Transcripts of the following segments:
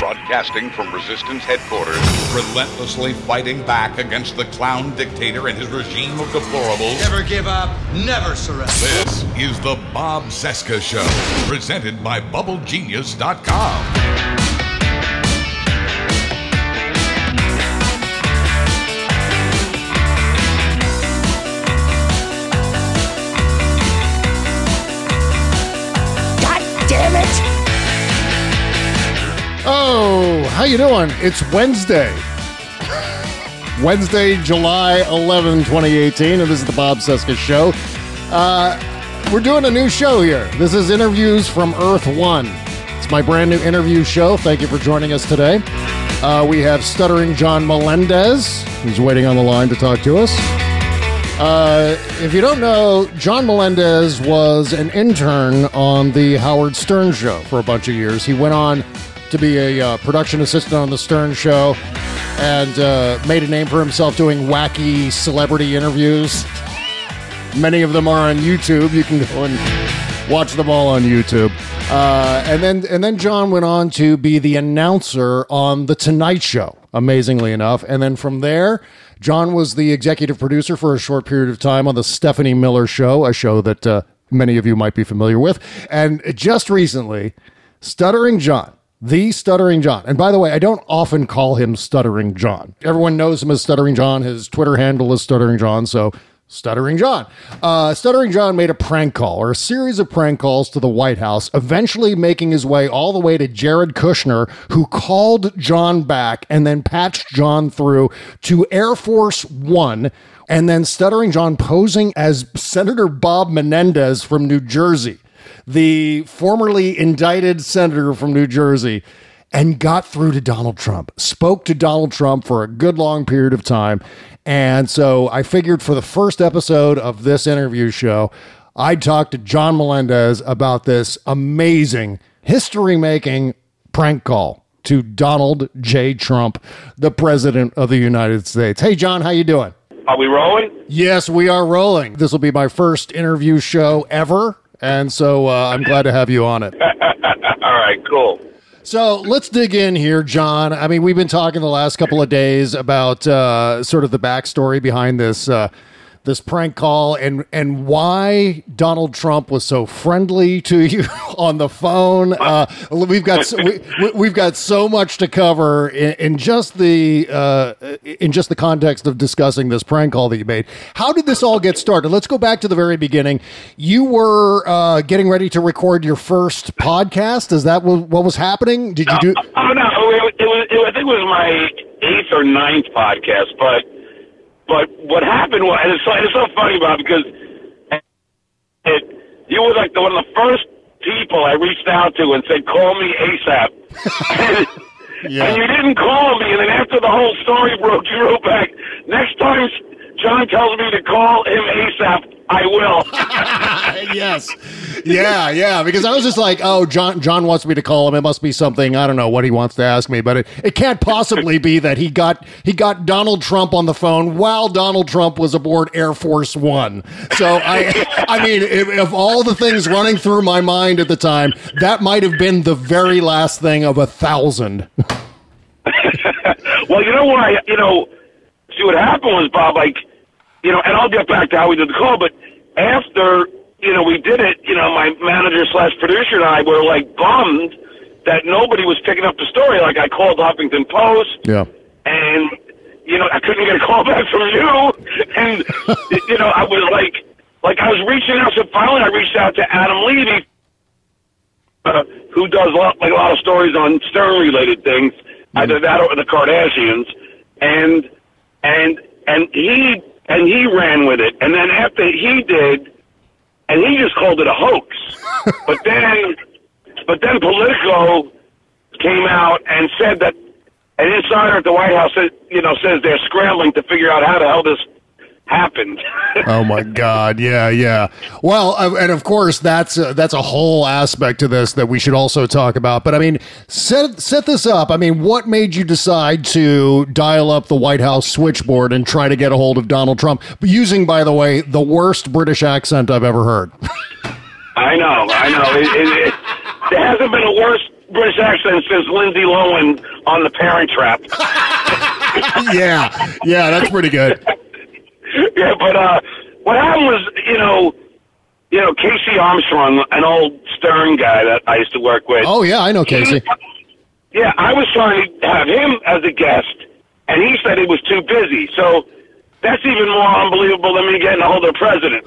Broadcasting from Resistance headquarters, relentlessly fighting back against the clown dictator and his regime of deplorables. Never give up, never surrender. This is the Bob Cesca Show, presented by BubbleGenius.com. Oh, how you doing? It's Wednesday. Wednesday, July 11, 2018, and this is the Bob Cesca Show. We're doing a new show here. This is Interviews from Earth One. It's my brand new interview show. Thank you for joining us today. We have Stuttering John Melendez, who's waiting on the line to talk to us. If you don't know, John Melendez was an intern on the Howard Stern Show for a bunch of years. He went on to be a production assistant on the Stern Show and made a name for himself doing wacky celebrity interviews. Many of them are on YouTube. You can go and watch them all on YouTube. And then John went on to be the announcer on The Tonight Show, amazingly enough. And then from there, John was the executive producer for a short period of time on The Stephanie Miller Show, a show that many of you might be familiar with. And just recently, Stuttering John, the Stuttering John. And by the way, I don't often call him Stuttering John. Everyone knows him as Stuttering John. His Twitter handle is Stuttering John, so Stuttering John. Stuttering John made a prank call, or a series of prank calls to the White House, eventually making his way all the way to Jared Kushner, who called John back and then patched John through to Air Force One, and then Stuttering John posing as Senator Bob Menendez from New Jersey, the formerly indicted senator from New Jersey, and got through to Donald Trump, spoke to Donald Trump for a good long period of time. And so I figured for the first episode of this interview show, I'd talk to John Melendez about this amazing history-making prank call to Donald J. Trump, the President of the United States. Hey, John, how you doing? Are we rolling? Yes, we are rolling. This will be my first interview show ever. And so I'm glad to have you on it. All right, cool. So let's dig in here, John. I mean, we've been talking the last couple of days about sort of the backstory behind this this prank call and why Donald Trump was so friendly to you on the phone. We've got so much to cover in just the context of discussing this prank call that you made. How did this all get started? Let's go back to the very beginning. You were getting ready to record your first podcast. Is that what was happening? Did you do? Oh no, I think it was my 8th or 9th podcast, But what happened was, and it's so funny, Bob, because you were like one of the first people I reached out to and said, call me ASAP. And you didn't call me, and then after the whole story broke, you wrote back, next time John tells me to call him ASAP, I will. Yes. Yeah, because I was just like, oh, John wants me to call him. It must be something, I don't know what he wants to ask me, but it can't possibly be that he got Donald Trump on the phone while Donald Trump was aboard Air Force One. So I mean, if all the things running through my mind at the time, that might have been the very last thing of 1,000. Well, see what happened was, Bob, and I'll get back to how we did the call, but after, we did it, my manager / producer and I were bummed that nobody was picking up the story. I called Huffington Post. Yeah. And, I couldn't get a call back from you. And, I was I was reaching out. So finally I reached out to Adam Levy, who does a lot of stories on Stern related things, either that or the Kardashians. And he ran with it. And then after he did, and he just called it a hoax. But then Politico came out and said that an insider at the White House says they're scrambling to figure out how the hell this happened. Oh my God. Yeah. Well, and of course that's a whole aspect to this that we should also talk about. But I mean, set this up. I mean, what made you decide to dial up the White House switchboard and try to get a hold of Donald Trump using, by the way, the worst British accent I've ever heard? I know. There hasn't been a worse British accent says Lindsay Lohan on The Parent Trap. Yeah, that's pretty good. Yeah, but what happened was, you know, Casey Armstrong, an old Stern guy that I used to work with. Oh, yeah, I know Casey. Yeah, I was trying to have him as a guest, and he said he was too busy. So that's even more unbelievable than me getting a hold of the president.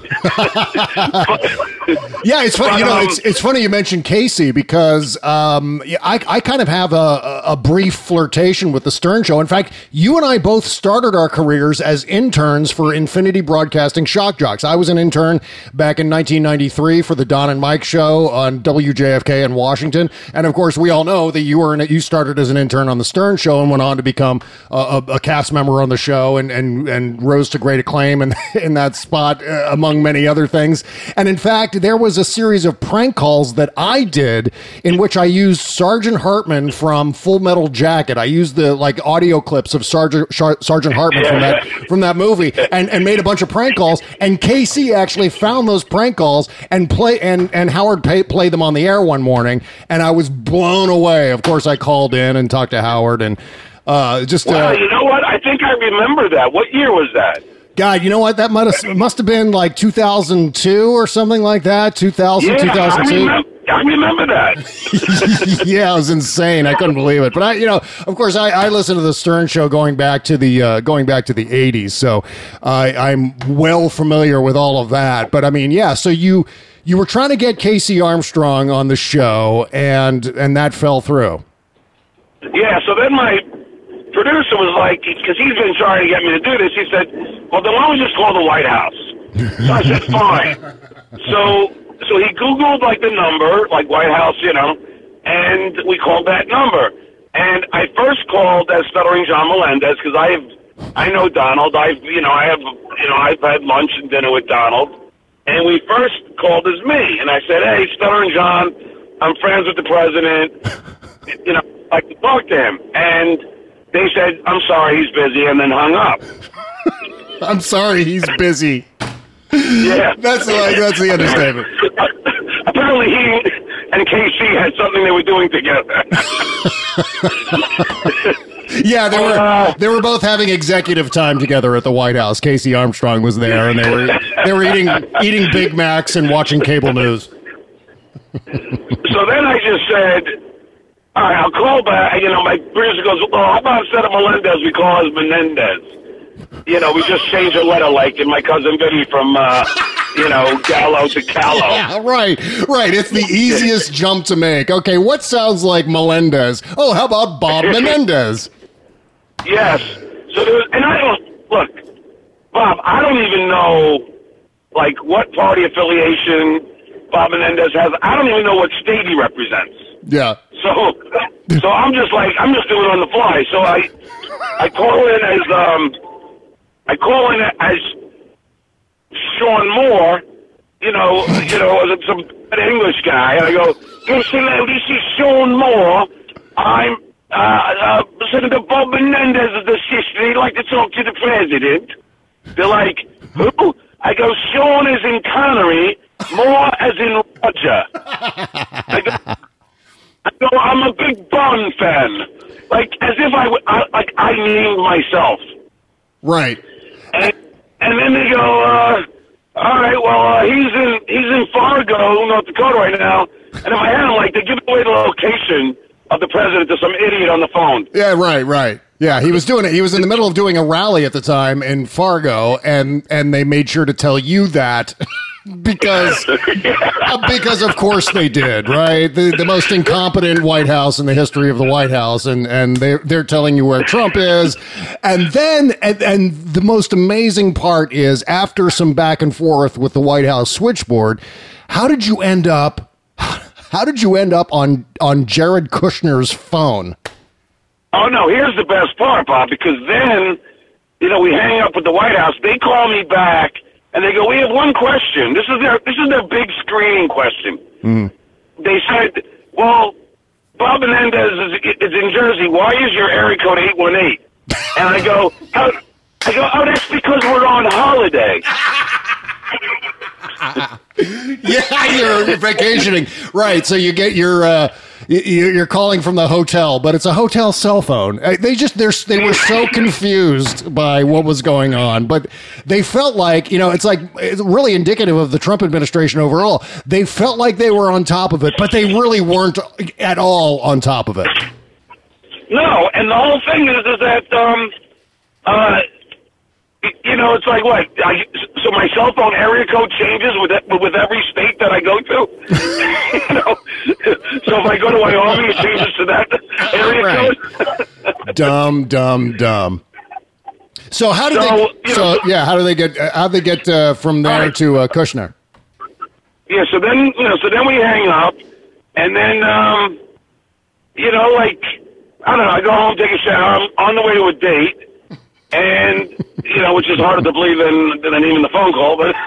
Yeah, it's funny. It's funny you mentioned Casey because I kind of have a brief flirtation with the Stern Show. In fact, you and I both started our careers as interns for Infinity Broadcasting Shock Jocks. I was an intern back in 1993 for the Don and Mike Show on WJFK in Washington, and of course, we all know that you started as an intern on the Stern Show and went on to become a cast member on the show and rose to great acclaim in that spot, among many other things. And in fact, there was a series of prank calls that I did in which I used Sergeant Hartman from Full Metal Jacket. I used the audio clips of Sergeant Hartman from that movie and made a bunch of prank calls. And KC actually found those prank calls and Howard played them on the air one morning, and I was blown away. Of course, I called in and talked to Howard and Wow, you know what? I think I remember that. What year was that? God, you know what? That must have been like 2002 or something like that. 2000, 2002. I remember that. Yeah, it was insane. I couldn't believe it. But of course, I listened to the Stern Show going back to the 80s, so I'm well familiar with all of that. But I mean, yeah. So you were trying to get Casey Armstrong on the show, and that fell through. Yeah. So then my producer was like, because he's been trying to get me to do this, he said, well, then why don't we just call the White House? So I said, fine. So he Googled, the number, White House, and we called that number. And I first called as Stuttering John Melendez, because I know Donald. I've had lunch and dinner with Donald. And we first called as me. And I said, hey, Stuttering John, I'm friends with the president. I'd like to talk to him. And they said, I'm sorry, he's busy, and then hung up. I'm sorry, he's busy. Yeah. That's the understatement. Apparently he and KC had something they were doing together. Yeah, they were both having executive time together at the White House. Casey Armstrong was there, and they were eating Big Macs and watching cable news. So then I just said, all right, I'll call back. My producer goes, well, how about instead of Melendez, we call us Menendez? We just change a letter like in My Cousin Vinny from, Gallo to Callo. Yeah, right. It's the easiest jump to make. Okay, what sounds like Melendez? Oh, how about Bob Menendez? Yes. So look, Bob, I don't even know, what party affiliation Bob Menendez has. I don't even know what state he represents. Yeah. So I'm just doing it on the fly. So I call in as Sean Moore, as some English guy, and I go, hello, this is Sean Moore. I'm Senator Bob Menendez of the assistant. He'd like to talk to the president. They're like, who? I go, Sean as in Connery, Moore as in Roger. I go, I'm a big Bond fan. As if I named myself. Right. And then they go, all right, well, he's in Fargo, North Dakota right now. And in my head, I'm they're giving away the location of the president to some idiot on the phone. Yeah, right. Yeah, he was doing it. He was in the middle of doing a rally at the time in Fargo, and they made sure to tell you that. Because of course they did, right? The most incompetent White House in the history of the White House, and they're telling you where Trump is, and then and the most amazing part is after some back and forth with the White House switchboard, how did you end up on Jared Kushner's phone? Oh no, here's the best part, Bob, because then we hang up with the White House. They call me back. And they go, we have one question. This is their big screening question. Mm. They said, well, Bob Menendez is in Jersey. Why is your area code 818? And I go, oh, that's because we're on holiday. Yeah, you're vacationing. Right, so you get your You're calling from the hotel, but it's a hotel cell phone. They were so confused by what was going on, but they felt like, it's really indicative of the Trump administration overall. They felt like they were on top of it, but they really weren't at all on top of it. No, and the whole thing is that, it's like what? So my cell phone area code changes with every state that I go to. So if I go to Wyoming, it changes to that area code. Dumb. So how did how do they get from there to Kushner? Yeah. So then we hang up, and then I don't know. I go home, take a shower. I'm on the way to a date. And, which is harder to believe than even the phone call, but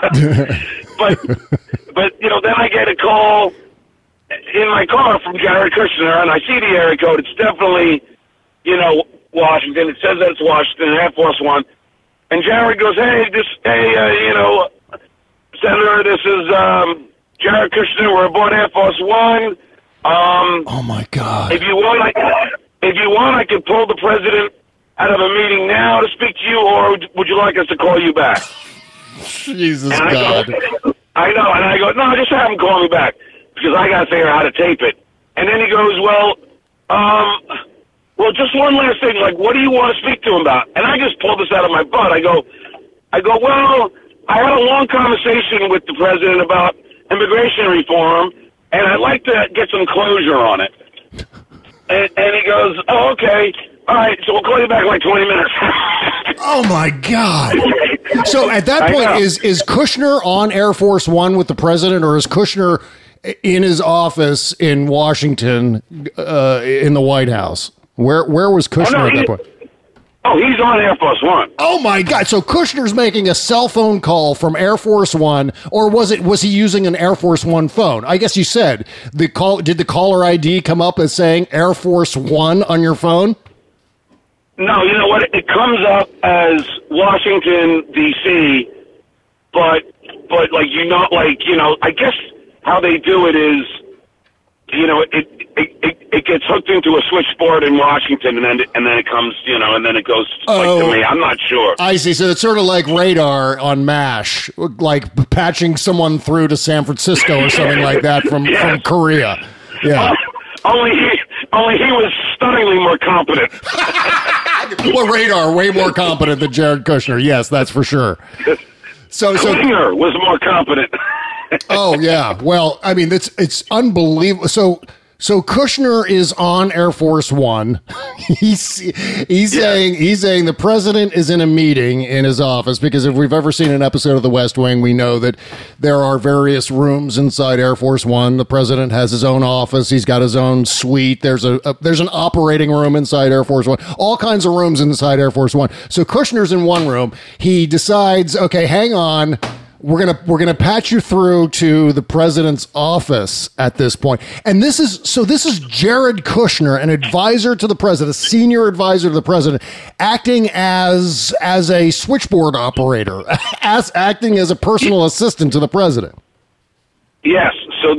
then I get a call in my car from Jared Kushner, and I see the area code. It's definitely, Washington. It says that it's Washington, Air Force One. And Jared goes, hey, Senator, this is, Jared Kushner. We're aboard Air Force One. Oh my God. If you want, I can pull the president out of a meeting now to speak to you, or would you like us to call you back? Jesus God. I know, and I go, no, just have him call me back, because I got to figure out how to tape it. And then he goes, well, just one last thing, like, what do you want to speak to him about? And I just pulled this out of my butt. I go, well, I had a long conversation with the president about immigration reform, and I'd like to get some closure on it. And he goes, oh, okay. All right, so we'll call you back in like 20 minutes. Oh, my God. So at that point, is Kushner on Air Force One with the president, or is Kushner in his office in Washington in the White House? Where was Kushner at that point? Oh, he's on Air Force One. Oh, my God. So Kushner's making a cell phone call from Air Force One, or was he using an Air Force One phone? I guess you said did the caller ID come up as saying Air Force One on your phone? No, you know what? It comes up as Washington, D.C., but I guess how they do it is, it gets hooked into a switchboard in Washington, and then it comes, and then it goes to me. I'm not sure. I see. So it's sort of like radar on MASH, like patching someone through to San Francisco or something like that from Korea. Yeah. Only he was stunningly more competent. Well, radar way more competent than Jared Kushner. Yes, that's for sure. So Kushner was more competent. Oh yeah. Well, I mean, it's unbelievable. So Kushner is on Air Force One. He's saying the president is in a meeting in his office, because if we've ever seen an episode of The West Wing, we know that there are various rooms inside Air Force One. The president has his own office. He's got his own suite. There's an operating room inside Air Force One. All kinds of rooms inside Air Force One. So Kushner's in one room. He decides, okay, hang on. We're gonna patch you through to the president's office at this point. And this is Jared Kushner, an advisor to the president, a senior advisor to the president, acting as a switchboard operator, acting as a personal assistant to the president. Yes. So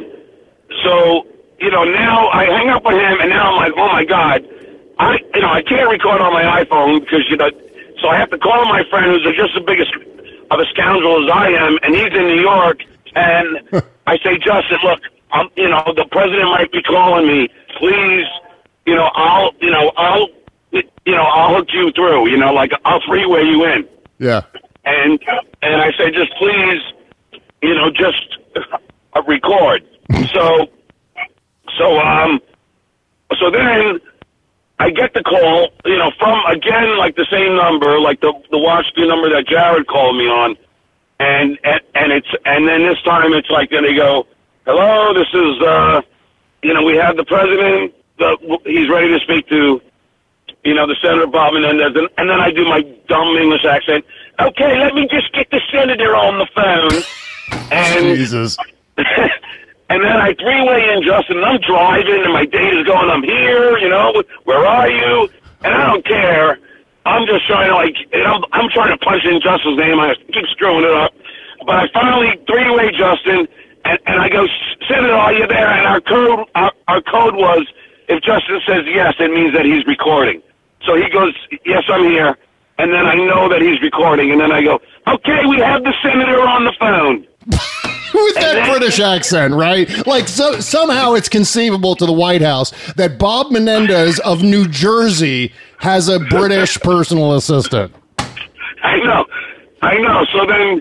now I hang up with him, and now I'm like, oh my God, I can't record on my iPhone because so I have to call my friend who's just the biggest of a scoundrel as I am, and he's in New York, and I say, Justin, look, the president might be calling me. Please, I'll hook you through. I'll freeway you in. Yeah. And I say, just please, just record. So then I get the call, from, again, like the same number, like the Washington number that Jared called me on. And then this time it's like, then they go, hello, this is, we have the president, he's ready to speak to, the Senator Bob Menendez. And then I do my dumb English accent. Okay, let me just get the senator on the phone. And Jesus. And then I three-way in, Justin, and I'm driving, and my data's going, I'm here, where are you? And I don't care. I'm just trying to, I'm trying to punch in Justin's name. I keep screwing it up. But I finally three-way Justin, And I go, Senator, are you there? And our code was, if Justin says yes, it means that he's recording. So he goes, yes, I'm here. And then I know that he's recording. And then I go, okay, we have the senator on the phone. With that British accent, right? Like, somehow it's conceivable to the White House that Bob Menendez of New Jersey has a British personal assistant. I know. So then,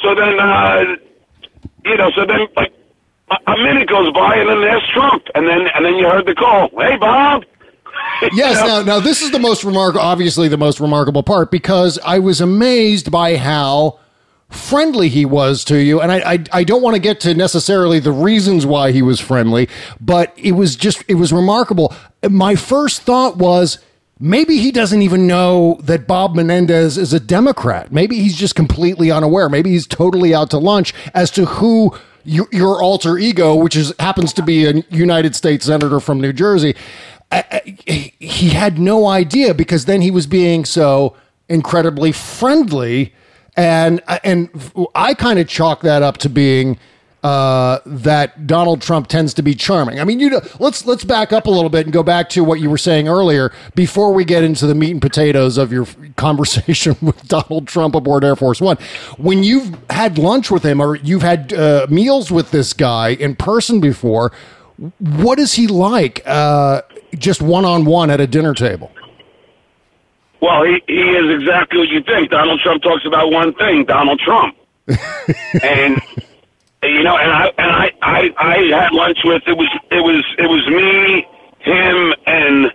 like, a minute goes by, and then there's Trump, and then you heard the call. Hey, Bob. Yes. Now this is the most obviously the most remarkable part, because I was amazed by how friendly he was to you, and I don't want to get to necessarily the reasons why he was friendly, but it was remarkable. My first thought was, maybe he doesn't even know that Bob Menendez is a Democrat. Maybe he's just completely unaware. Maybe he's totally out to lunch as to who your alter ego, which happens to be a United States senator from New Jersey. He had no idea, because then he was being so incredibly friendly. And I kind of chalk that up to being that Donald Trump tends to be charming. I mean, let's back up a little bit and go back to what you were saying earlier before we get into the meat and potatoes of your conversation with Donald Trump aboard Air Force One. When you've had lunch with him, or you've had meals with this guy in person before, what is he like just one-on-one at a dinner table? Well, he is exactly what you think. Donald Trump talks about one thing: Donald Trump. And and I had lunch with it was me, him, and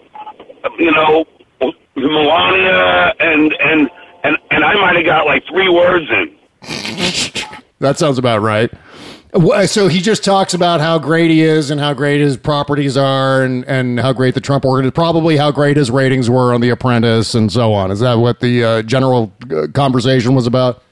Melania, and I might have got like 3 words in. That sounds about right. So he just talks about how great he is and how great his properties are, and how great the Trump organization, probably how great his ratings were on The Apprentice and so on. Is that what the general conversation was about?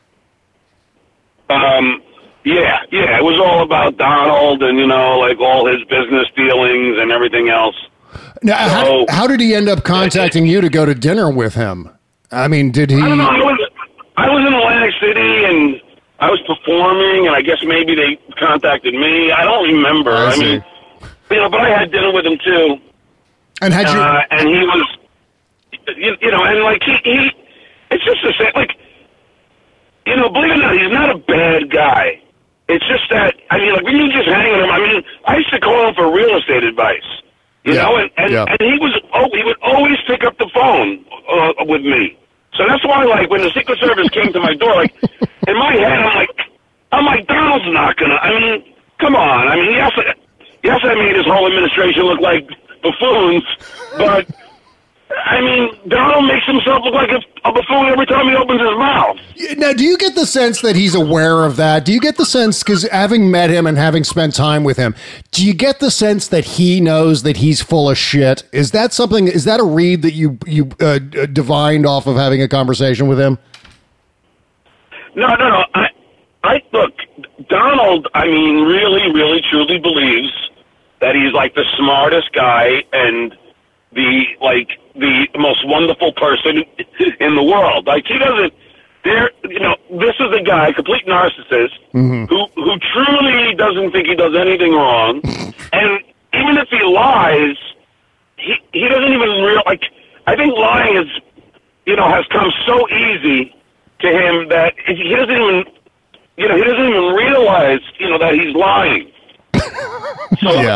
Yeah. It was all about Donald and, like all his business dealings and everything else. Now, how did he end up contacting you to go to dinner with him? I mean, did he? I don't know. I was in Atlantic City, and I was performing, and I guess maybe they contacted me. I don't remember. I mean, but I had dinner with him too. And had you? And he was, and like he, it's just the same. Like, believe it or not, he's not a bad guy. It's just that, I mean, like, when you just hang with him, I mean, I used to call him for real estate advice, and he would always pick up the phone with me. So that's why, like, when the Secret Service came to my door, like, in my head, I'm like, Donald's not gonna. I mean, come on. I mean, yes, I made his whole administration look like buffoons, but I mean, Donald makes himself look like a buffoon every time he opens his mouth. Now, do you get the sense that he's aware of that? Do you get the sense, because having met him and having spent time with him, do you get the sense that he knows that he's full of shit? Is that a read that you divined off of having a conversation with him? No. I look, Donald, I mean, really, really, truly believes that he's like the smartest guy and the most wonderful person in the world. Like, he doesn't. This is a guy, complete narcissist, who truly doesn't think he does anything wrong, and even if he lies, he doesn't even like. I think lying has come so easy to him that he doesn't even realize that he's lying. So yeah.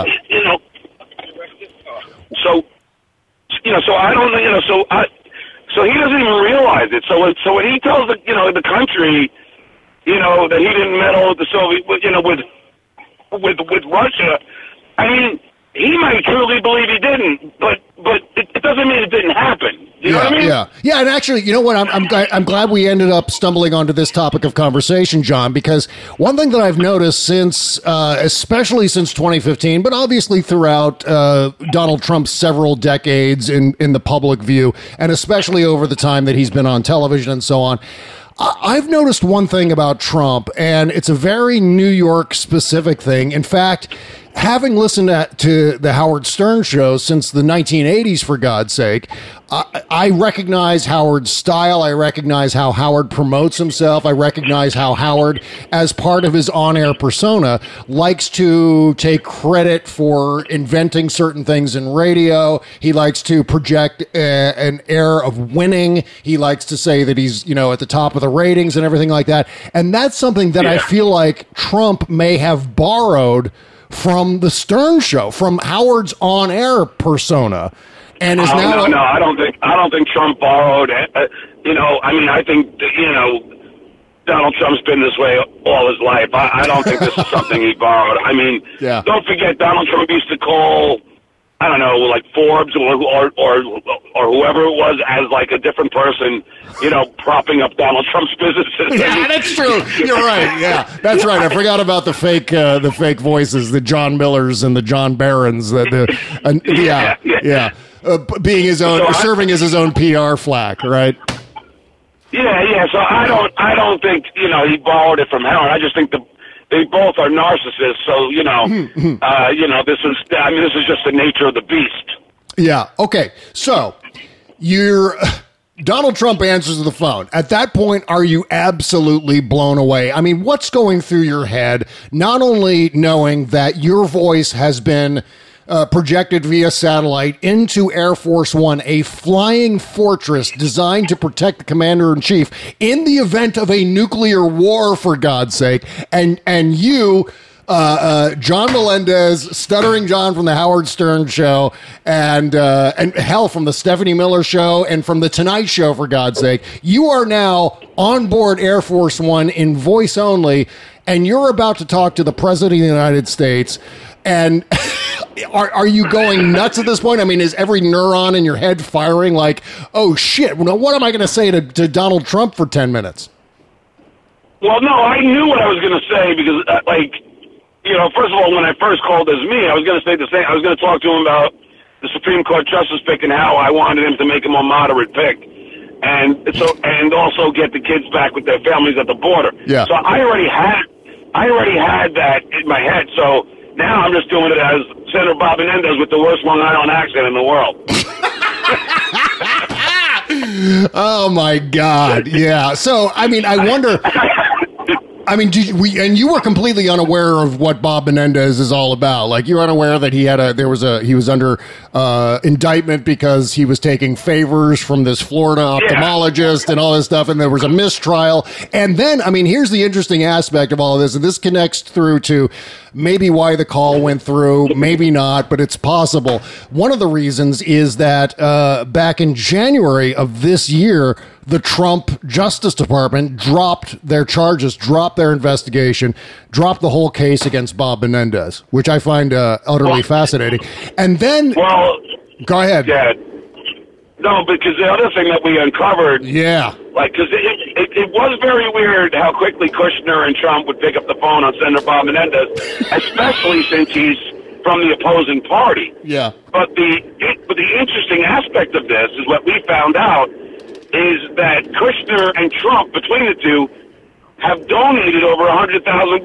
So I don't so he doesn't even realize it. So when he tells the country that he didn't meddle with the Soviet with Russia, I mean, he might truly believe he didn't, but it doesn't mean it didn't happen. You know what I mean? Yeah. And actually, you know what? I'm glad we ended up stumbling onto this topic of conversation, John, because one thing that I've noticed since, especially since 2015, but obviously throughout Donald Trump's several decades in the public view, and especially over the time that he's been on television and so on, I've noticed one thing about Trump, and it's a very New York specific thing. In fact, having listened to the Howard Stern show since the 1980s, for God's sake, I recognize Howard's style. I recognize how Howard promotes himself. I recognize how Howard, as part of his on-air persona, likes to take credit for inventing certain things in radio. He likes to project an air of winning. He likes to say that he's, at the top of the ratings and everything like that. And that's something that I feel like Trump may have borrowed from the Stern show, from Howard's on-air persona. And is now no, I don't think Trump borrowed. I think Donald Trump's been this way all his life. I don't think this is something he borrowed. Don't forget Donald Trump used to call, I don't know, like Forbes or whoever it was as like a different person, propping up Donald Trump's businesses. Yeah, that's true. You're right. Yeah, that's right. I forgot about the fake voices, the John Millers and the John Barrons. Being his own, serving as his own PR flack, right? Yeah. So I don't think he borrowed it from Howard. I just think they both are narcissists. So this is just the nature of the beast. Yeah. Okay. So Donald Trump answers the phone. At that point, are you absolutely blown away? I mean, what's going through your head? Not only knowing that your voice has been projected via satellite into Air Force One, a flying fortress designed to protect the commander-in-chief in the event of a nuclear war, for God's sake, and you, John Melendez, Stuttering John from the Howard Stern show, and hell, from the Stephanie Miller show and from the Tonight Show, for God's sake, you are now on board Air Force One in voice only, and you're about to talk to the President of the United States. And are you going nuts at this point? I mean, is every neuron in your head firing like, oh, shit, what am I going to say to Donald Trump for 10 minutes? Well, no, I knew what I was going to say because, first of all, when I first called as me, I was going to say the same. I was going to talk to him about the Supreme Court justice pick and how I wanted him to make him a moderate pick. And also get the kids back with their families at the border. Yeah. So I already had that in my head. So now I'm just doing it as Senator Bob Menendez with the worst Long Island accent in the world. Oh, my God. Yeah. So, I mean, I wonder... and you were completely unaware of what Bob Menendez is all about. Like, you were unaware that he was under indictment because he was taking favors from this Florida ophthalmologist and all this stuff, and there was a mistrial. And then, here's the interesting aspect of all of this, and this connects through to maybe why the call went through, maybe not, but it's possible. One of the reasons is that back in January of this year, the Trump Justice Department dropped their charges, dropped their investigation, dropped the whole case against Bob Menendez, which I find utterly fascinating. And then... Well... Go ahead. Yeah. No, because the other thing that we uncovered... Yeah. Because it was very weird how quickly Kushner and Trump would pick up the phone on Senator Bob Menendez, especially since he's from the opposing party. Yeah. But the interesting aspect of this is what we found out is that Kushner and Trump, between the two, have donated over $100,000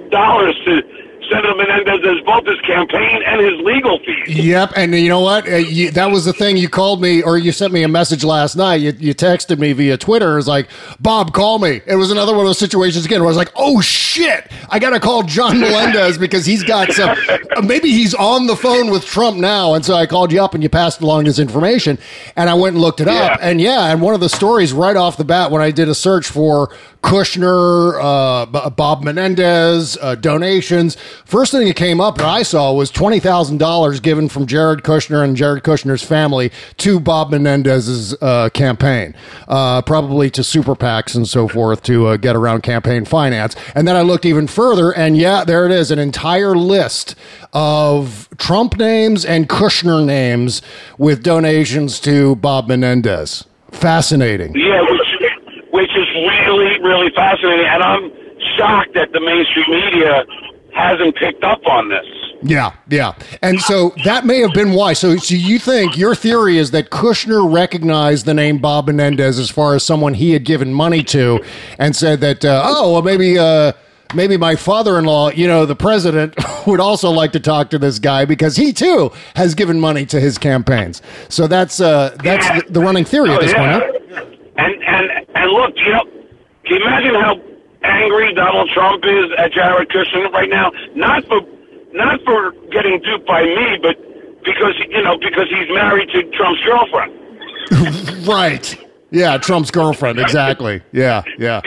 to Senator Menendez, both his campaign and his legal fees. Yep, and you know what? That was the thing. You called me, or you sent me a message last night. You texted me via Twitter. It was like, Bob, call me. It was another one of those situations again where I was like, oh, shit, I got to call John Melendez because he's got some, maybe he's on the phone with Trump now. And so I called you up and you passed along this information. And I went and looked it up. And and one of the stories right off the bat when I did a search for Kushner, Bob Menendez, donations, first thing that came up that I saw was $20,000 given from Jared Kushner and Jared Kushner's family to Bob Menendez's campaign, probably to super PACs and so forth to get around campaign finance. And then I looked even further, and there it is, an entire list of Trump names and Kushner names with donations to Bob Menendez. Fascinating. Yeah, which is really, really fascinating. And I'm shocked that the mainstream media hasn't picked up on this. Yeah. And so that may have been why. So you think, your theory is that Kushner recognized the name Bob Menendez as far as someone he had given money to and said that, maybe maybe my father-in-law, the president, would also like to talk to this guy because he too has given money to his campaigns. So that's the running theory at this point. Huh? And look, can you imagine how angry Donald Trump is at Jared Kushner right now? Not for getting duped by me, but because he's married to Trump's girlfriend. Right. Yeah, Trump's girlfriend. Exactly. Yeah.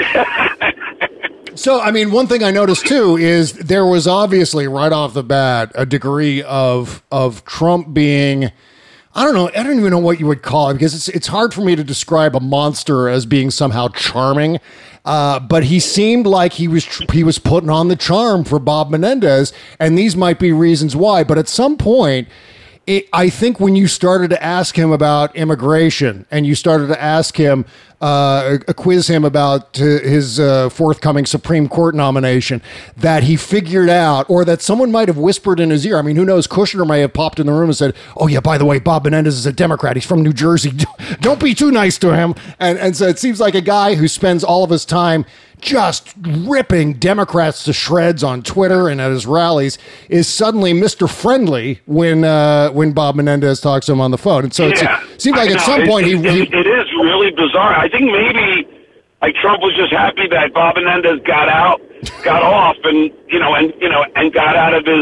So, I mean, one thing I noticed too is there was obviously right off the bat a degree of Trump being, I don't even know what you would call it, because it's hard for me to describe a monster as being somehow charming. But he seemed like he was putting on the charm for Bob Menendez, and these might be reasons why. But at some point, I think when you started to ask him about immigration and you started to ask him, quiz him about his forthcoming Supreme Court nomination, that he figured out, or that someone might have whispered in his ear. I mean, who knows? Kushner may have popped in the room and said, "Oh yeah, by the way, Bob Menendez is a Democrat. He's from New Jersey. Don't be too nice to him." And so it seems like a guy who spends all of his time just ripping Democrats to shreds on Twitter and at his rallies is suddenly Mr. Friendly when Bob Menendez talks to him on the phone. And so it seems like at some point it is really bizarre. I think maybe like Trump was just happy that Bob Menendez got off, and got out of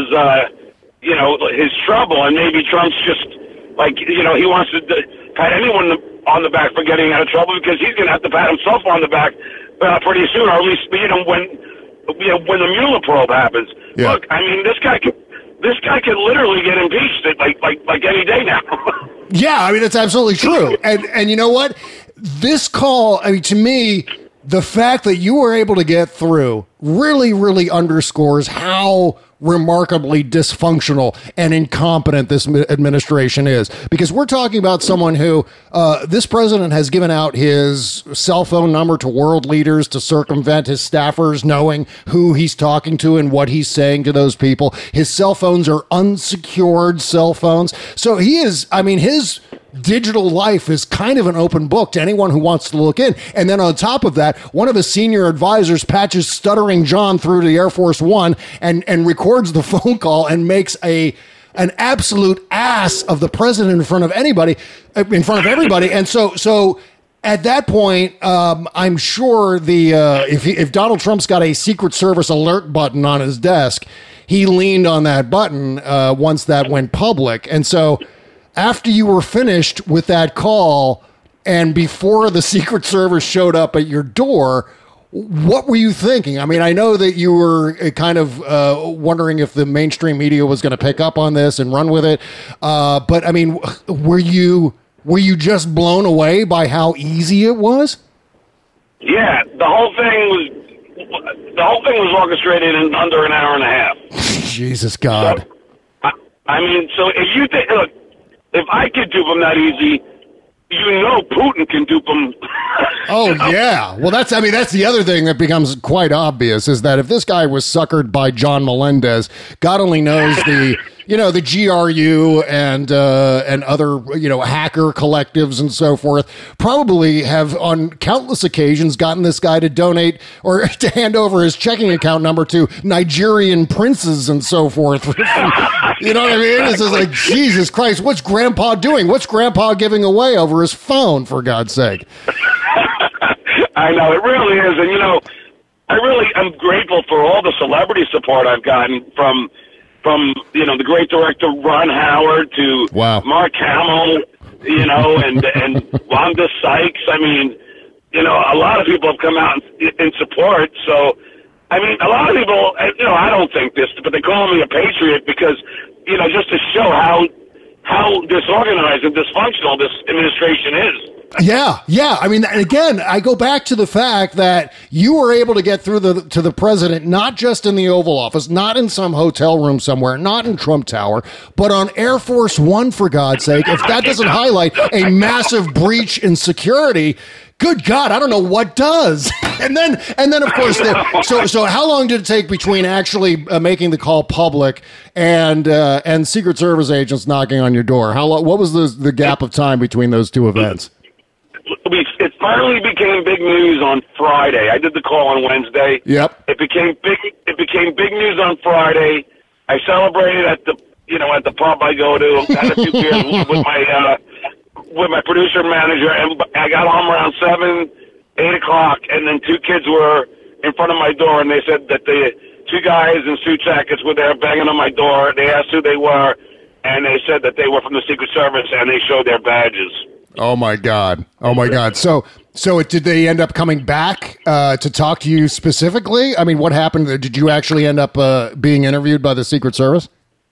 his trouble, and maybe Trump's just like he wants to pat anyone on the back for getting out of trouble because he's going to have to pat himself on the back pretty soon, or at least when the Mueller probe happens. Yeah. Look, I mean, this guy could literally get impeached like any day now. Yeah, I mean, it's absolutely true. And you know what? This call, I mean, to me, the fact that you were able to get through really, really underscores how remarkably dysfunctional and incompetent this administration is. Because we're talking about someone who, this president has given out his cell phone number to world leaders to circumvent his staffers knowing who he's talking to and what he's saying to those people. His cell phones are unsecured cell phones. So his digital life is kind of an open book to anyone who wants to look in. And then on top of that, one of his senior advisors patches Stuttering John through to the Air Force One and records the phone call and makes an absolute ass of the president in front of everybody. And so at that point, I'm sure if Donald Trump's got a Secret Service alert button on his desk, he leaned on that button once that went public. And so after you were finished with that call and before the Secret Service showed up at your door, what were you thinking? I mean, I know that you were kind of wondering if the mainstream media was going to pick up on this and run with it. But I mean, were you just blown away by how easy it was? Yeah, the whole thing was orchestrated in under an hour and a half. Jesus God. So, I mean, so if you think, look, if I could dupe them that easy, Putin can dupe them. Oh, yeah. Well, that's the other thing that becomes quite obvious is that if this guy was suckered by John Melendez, God only knows the GRU and other, hacker collectives and so forth probably have on countless occasions gotten this guy to donate or to hand over his checking account number to Nigerian princes and so forth. You know what I mean? It's just like, Jesus Christ, what's Grandpa doing? What's Grandpa giving away over his phone, for God's sake? I know, it really is. And, I really am grateful for all the celebrity support I've gotten from the great director Ron Howard to Mark Hamill, and Wanda Sykes. I mean, a lot of people have come out in support. So, I mean, a lot of people, I don't think this, but they call me a patriot because, just to show how disorganized and dysfunctional this administration is. Yeah. I mean, again, I go back to the fact that you were able to get through to the president, not just in the Oval Office, not in some hotel room somewhere, not in Trump Tower, but on Air Force One, for God's sake. If that doesn't highlight a massive breach in security, good God, I don't know what does. And then of course, so how long did it take between actually making the call public and Secret Service agents knocking on your door? What was the gap of time between those two events? it finally became big news on Friday. I did the call on Wednesday. Yep. It became big news on Friday. I celebrated at the pub I go to, had a few beers with my producer and manager, and I got home around 8 o'clock, and then two kids were in front of my door, and they said that the two guys in suit jackets were there banging on my door. They asked who they were, and they said that they were from the Secret Service, and they showed their badges. Oh my God! Oh my God! So did they end up coming back to talk to you specifically? I mean, what happened? Did you actually end up being interviewed by the Secret Service?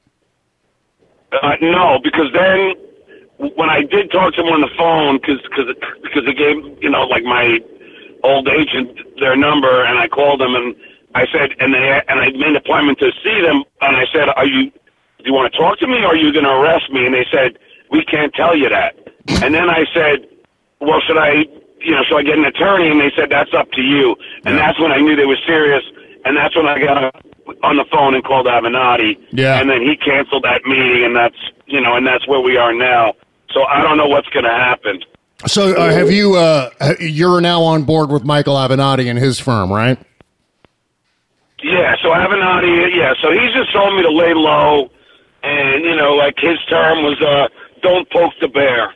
No, because then when I did talk to them on the phone, because they gave like my old agent their number, and I called them and I said, and I made an appointment to see them, and I said, do you want to talk to me, or are you going to arrest me? And they said, we can't tell you that. And then I said, well, should I get an attorney? And they said, that's up to you. And that's when I knew they were serious. And that's when I got on the phone and called Avenatti. Yeah. And then he canceled that meeting, and that's where we are now. So I don't know what's going to happen. So have you? You're now on board with Michael Avenatti and his firm, right? Yeah. So Avenatti, so he's just told me to lay low, and like his term was, don't poke the bear.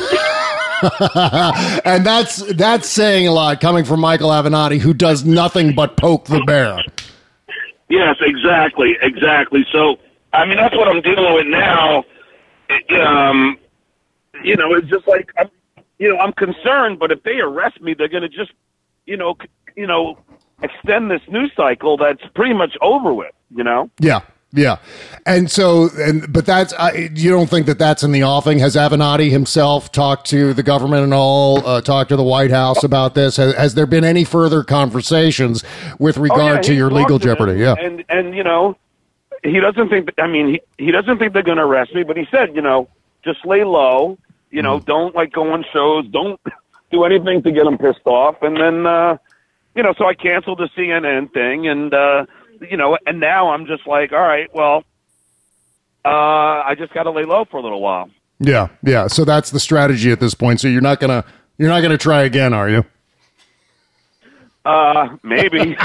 And that's saying a lot coming from Michael Avenatti, who does nothing but poke the bear. Yes, exactly. So, I mean, that's what I'm dealing with now. It's just like, I'm concerned, but if they arrest me, they're going to just, extend this news cycle that's pretty much over with, Yeah. Yeah. And so, but that's, you don't think that that's in the offing? Has Avenatti himself talked to the government and all, talked to the White House about this? Has there been any further conversations with regard to your legal jeopardy? Yeah. And he doesn't think, he doesn't think they're going to arrest me, but he said, just lay low, don't go on shows, don't do anything to get them pissed off. And then, so I canceled the CNN thing, and, and now I'm just like, all right, well, I just got to lay low for a little while. Yeah, yeah. So that's the strategy at this point. So you're not gonna try again, are you? Maybe.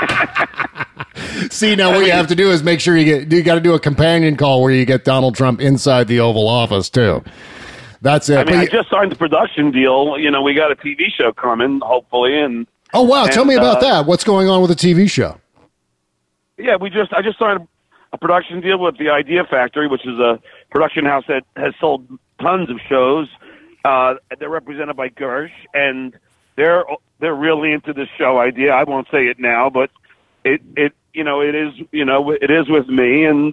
See, now what you have to do is make sure you got to do a companion call where you get Donald Trump inside the Oval Office too. That's it. I just signed the production deal. We got a TV show coming, hopefully, and. Oh wow! Tell me about that. What's going on with the TV show? Yeah, I just signed a production deal with the Idea Factory, which is a production house that has sold tons of shows. They're represented by Gersh, and they're really into this show idea. I won't say it now, but it is with me, and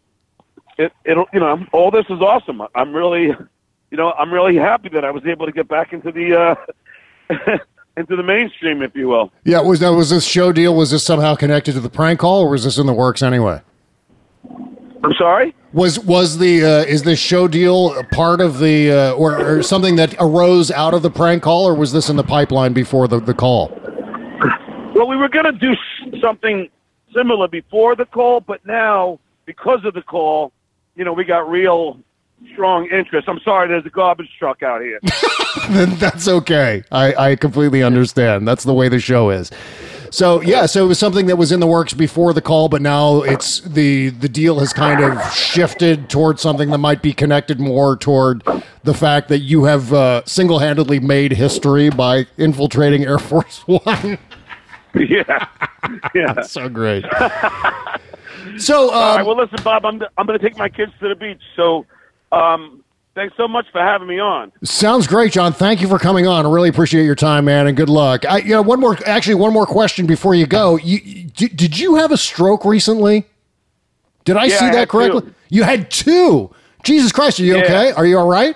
all this is awesome. I'm really happy that I was able to get back into the into the mainstream, if you will. Yeah, was this show deal, was this somehow connected to the prank call, or was this in the works anyway? I'm sorry? Was is this show deal a part of the, or something that arose out of the prank call, or was this in the pipeline before the call? Well, we were going to do something similar before the call, but now, because of the call, we got real strong interest. I'm sorry, there's a garbage truck out here. That's okay. I completely understand. That's the way the show is. So yeah, so it was something that was in the works before the call, but now it's the deal has kind of shifted towards something that might be connected more toward the fact that you have single-handedly made history by infiltrating Air Force One. Yeah. That's so great. So all right, well, listen, Bob, I'm going to take my kids to the beach, so thanks so much for having me on. Sounds great, John. Thank you for coming on. I really appreciate your time, man, and good luck. One more question before you go. Did you have a stroke recently? Did I see that correctly? 2. You had 2. Jesus Christ, are you okay? Are you all right?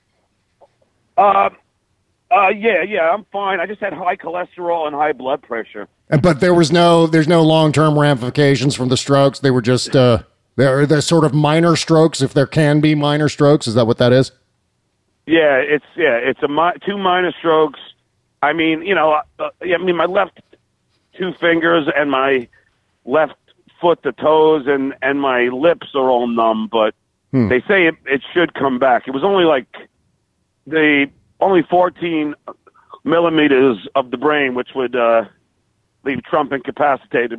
Yeah, I'm fine. I just had high cholesterol and high blood pressure. But there's no long-term ramifications from the strokes. They were just they're sort of minor strokes, if there can be minor strokes. Is that what that is? Yeah, it's 2 minor strokes. I mean, my left 2 fingers and my left foot, the toes, and my lips are all numb. But they say it should come back. It was only only 14 millimeters of the brain, which would leave Trump incapacitated.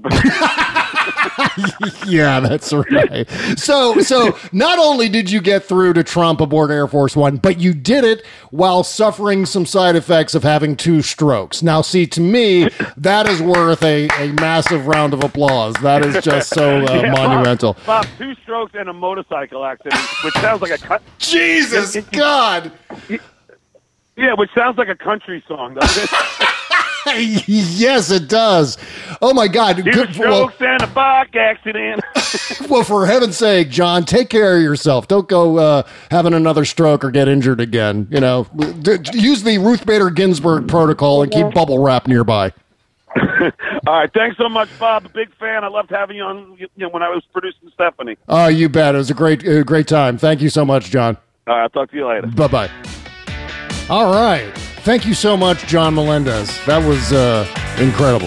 Yeah, that's right. So not only did you get through to Trump aboard Air Force One, but you did it while suffering some side effects of having 2 strokes. Now, see, to me, that is worth a massive round of applause. That is just so monumental. Bob, 2 strokes and a motorcycle accident, which sounds like a Jesus God. Yeah, which sounds like a country song, doesn't it? Yes, it does. Oh my God! 2 strokes and a bike accident. Well, for heaven's sake, John, take care of yourself. Don't go having another stroke or get injured again. You know, use the Ruth Bader Ginsburg protocol and keep bubble wrap nearby. All right, thanks so much, Bob. A big fan. I loved having you on. When I was producing Stephanie. Oh, you bet. It was a great time. Thank you so much, John. All right, I'll talk to you later. Bye. All right. Thank you so much, John Melendez. That was incredible.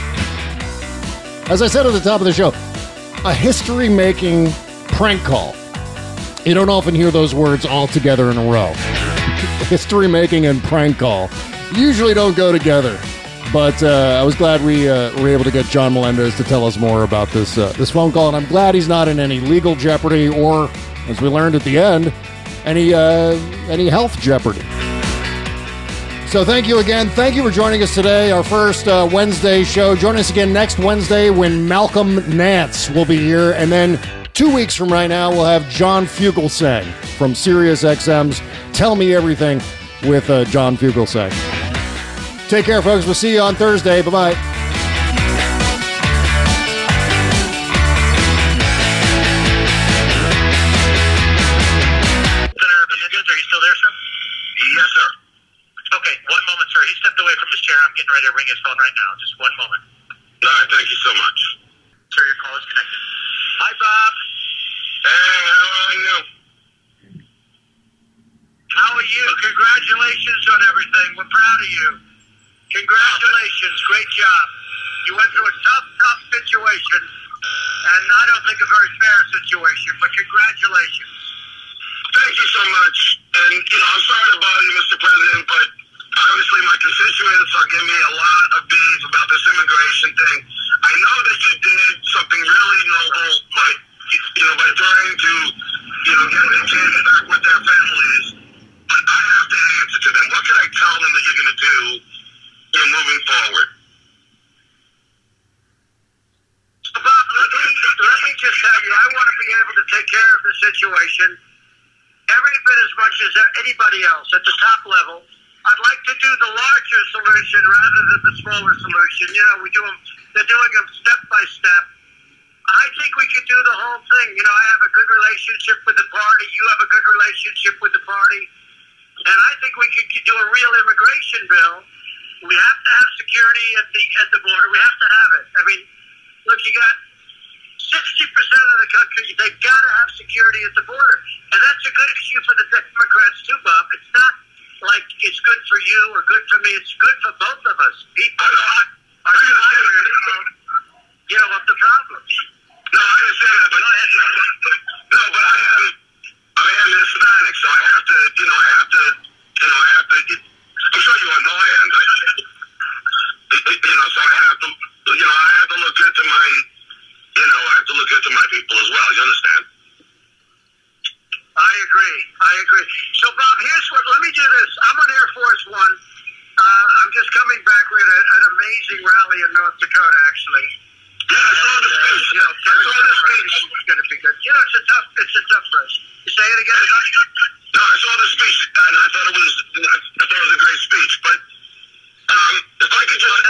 As I said at the top of the show, a history-making prank call. You don't often hear those words all together in a row. History-making and prank call usually don't go together. But I was glad we were able to get John Melendez to tell us more about this phone call, and I'm glad he's not in any legal jeopardy or, as we learned at the end, any health jeopardy. So thank you again. Thank you for joining us today, our first Wednesday show. Join us again next Wednesday when Malcolm Nance will be here. And then 2 weeks from right now, we'll have John Fugelsang from SiriusXM's Tell Me Everything with John Fugelsang. Take care, folks. We'll see you on Thursday. Bye-bye. Getting ready to ring his phone right now. Just one moment. All right, thank you so much. Sir, your call is connected. Hi, Bob. Hey, how are you? How are you? Congratulations on everything. We're proud of you. Congratulations. Great job. You went through a tough situation, and I don't think a very fair situation, but congratulations. Thank you so much. And, I'm sorry to bother you, Mr. President, but obviously my constituents are giving me a lot of beef about this immigration thing. I know that you did something really noble by trying to, get the kids back with their families. But I have to answer to them. What can I tell them that you're going to do, moving forward? So, Bob, let me just tell you, I want to be able to take care of the situation every bit as much as anybody else at the top level. I'd like to do the larger solution rather than the smaller solution. They're doing them step by step. I think we could do the whole thing. I have a good relationship with the party. You have a good relationship with the party. And I think we could do a real immigration bill. We have to have security at the border. We have to have it. I mean, look, you got 60% of the country, they've got to have security at the border. And that's a good issue for the Democrats too, Bob. It's not like it's good for you or good for me. It's good for both of us. People are tired of the problems. No, I understand that, but go ahead, John. No, but I am Hispanic, so I have to. I'm sure you understand. So I have to. I have to look into my. I have to look into my people as well. You understand? I agree. So, Bob, let me do this. I'm on Air Force One. I'm just coming back. We had an amazing rally in North Dakota, actually. Yeah, I saw the speech. It's going to be good. It's a tough race. You say it again? No, I saw the speech, and I thought it was a great speech. But if I could just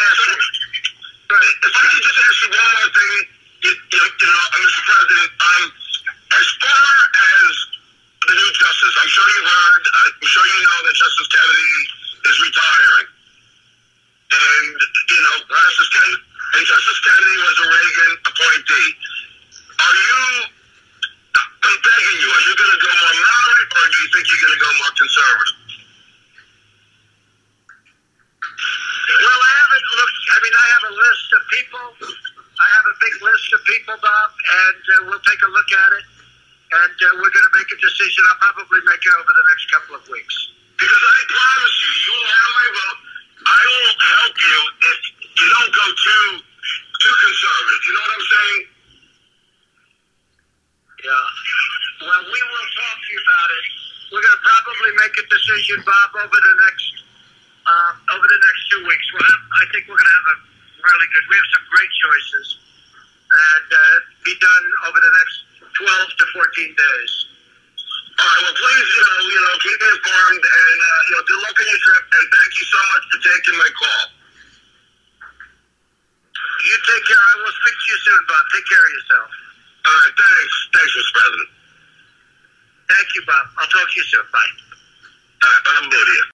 ask you one more thing, Mr. President, as far as the new justice, I'm sure you've heard, I'm sure you know that Justice Kennedy is retiring. And, Justice Kennedy was a Reagan appointee. I'm begging you, are you going to go more moderate, or do you think you're going to go more conservative? Well, I haven't looked. I have a list of people. I have a big list of people, Bob, and we'll take a look at it. And we're going to make a decision. I'll probably make it over the next couple of weeks. Because I promise you, you will have my vote. think we're going to have a really good. We have some great choices, and be done over the next 12 to 14 days. All right. Well, please, keep me informed, and good luck on your trip. And thank you so much for taking my call. You take care. I will speak to you soon, Bob. Take care of yourself. All right. Thanks. Thanks, Mr. President. Thank you, Bob. I'll talk to you soon. Bye. All right. Bye. I'm good to you.